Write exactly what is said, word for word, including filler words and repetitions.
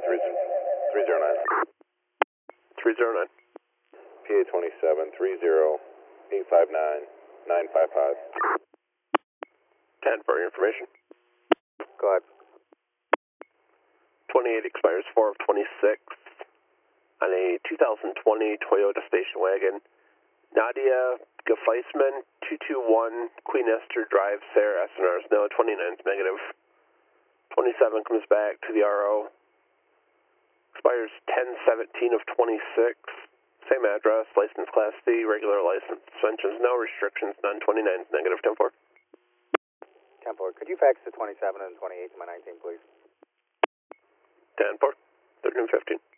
three zero nine. three zero nine. P A twenty-seven, three zero, eight five nine, nine five five. ten for your information. Go ahead. twenty-eight expires four of twenty-six on a two thousand twenty Toyota station wagon. Nadia Gefeisman, two two one Queen Esther Drive, Sarah, S N R is no, twenty-nine is negative. twenty-seven comes back to the R O. Expires ten seventeen of twenty-six. Same address, license class C, regular license. Suspensions, no restrictions, none. twenty-nine is negative. ten four. ten four. Could you fax the twenty-seven and twenty-eight to my nineteen, please? ten four. thirteen fifteen.